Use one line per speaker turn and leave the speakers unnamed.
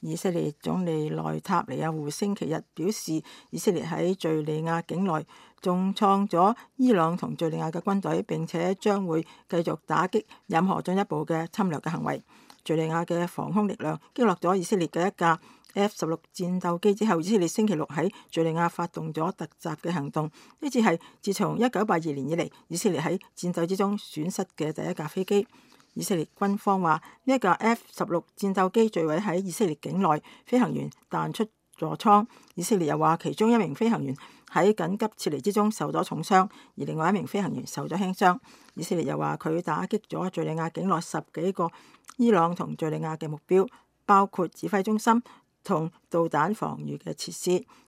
以色列總理內塔尼亞胡星期日表示，以色列喺敘利亞境內重創咗伊朗同敘利亞嘅軍隊，並且將會繼續打擊任何進一步嘅侵略嘅行為。敘利亞嘅防空力量擊落咗以色列嘅一架 F-16戰鬥機之後，以色列星期六喺敘利亞發動咗突襲嘅行動。呢次係自從1982年以嚟，以色列喺戰鬥之中損失嘅第一架飛機。以色列軍方話呢一架 F-16戰鬥機墜毀喺以色列境內，飛行員彈出座艙。以色列又話其中一名飛行員喺緊急撤離之中受咗重傷，而另外一名飛行員受咗輕傷。以色列又話佢打擊咗敘利亞境內10幾個伊朗同敘利亞嘅目標，包括指揮中心同導彈防禦嘅設施。